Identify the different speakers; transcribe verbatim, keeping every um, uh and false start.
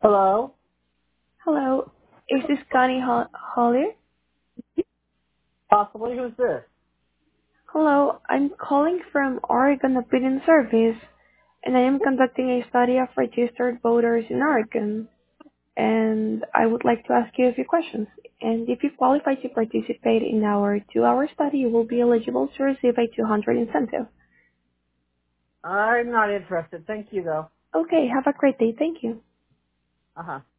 Speaker 1: Hello?
Speaker 2: Hello, is this Connie Ho- Holly?
Speaker 1: Possibly, who's this?
Speaker 2: Hello, I'm calling from Oregon Opinion Service, and I am conducting a study of registered voters in Oregon, and I would like to ask you a few questions. And if you qualify to participate in our two-hour study, you will be eligible to receive a two hundred incentive.
Speaker 1: I'm not interested. Thank you, though.
Speaker 2: Okay, have a great day. Thank you.
Speaker 1: Uh-huh.